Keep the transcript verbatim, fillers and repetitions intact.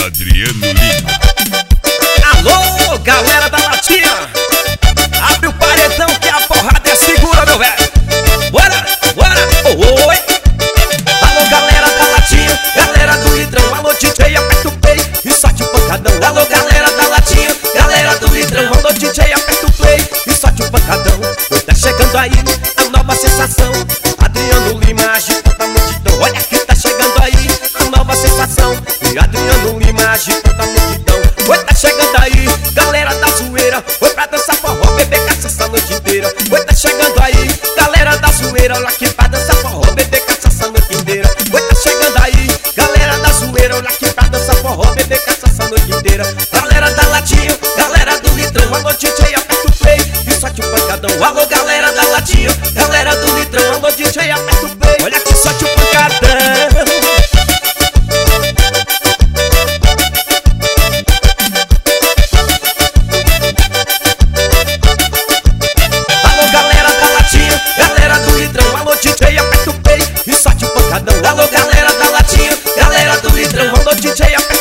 Adriano Lima. Alô, galera da latinha, abre o paredão que a porrada é segura, meu velho. Bora, bora, oh, oi. Alô, galera da latinha, galera do litrão. Alô, D J, aperta o play e solte o pancadão. Alô, galera da latinha, galera do litrão. Alô, D J, aperta o play e solte o pancadão. Pois tá chegando aí a nova sensação, Adriano Lima agitando a multidão. Olha que tá chegando aí a nova sensação, e Adriano Lima agitando a multidão. Oi, tá chegando aí, galera da zoeira. Oi, pra dançar forró, beber cachaça a noite inteira. Oi, tá chegando aí, galera da zoeira. Olha aqui pra dançar forró, beber cachaça a noite inteira. Oi, tá chegando aí, galera da zoeira. Olha aqui pra dançar forró, beber cachaça a noite inteira. Galera da latinha, galera do litrão. Alô, D J, aperta o play e solte o pancadão. Alô, galera da latinha, galera do litrão. Alô, D J, aperta o play, olha aqui, solte o pancadão. Alô, galera da latinha, galera do litrão. Alô, D J, aperta